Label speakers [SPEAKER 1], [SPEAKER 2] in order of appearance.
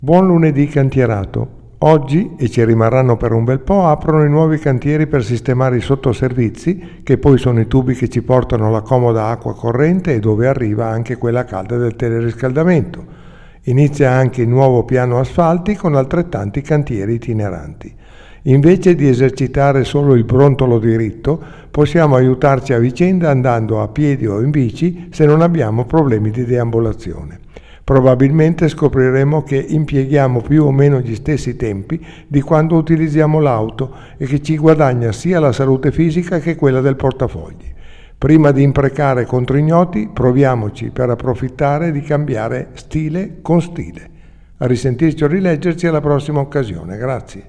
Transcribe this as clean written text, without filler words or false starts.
[SPEAKER 1] Buon lunedì cantierato. Oggi, e ci rimarranno per un bel po', aprono i nuovi cantieri per sistemare i sottoservizi, che poi sono i tubi che ci portano la comoda acqua corrente e dove arriva anche quella calda del teleriscaldamento. Inizia anche il nuovo piano asfalti con altrettanti cantieri itineranti. Invece di esercitare solo il brontolo diritto, possiamo aiutarci a vicenda andando a piedi o in bici se non abbiamo problemi di deambulazione. Probabilmente scopriremo che impieghiamo più o meno gli stessi tempi di quando utilizziamo l'auto e che ci guadagna sia la salute fisica che quella del portafogli. Prima di imprecare contro ignoti, proviamoci per approfittare di cambiare stile con stile. A risentirci o rileggerci alla prossima occasione. Grazie.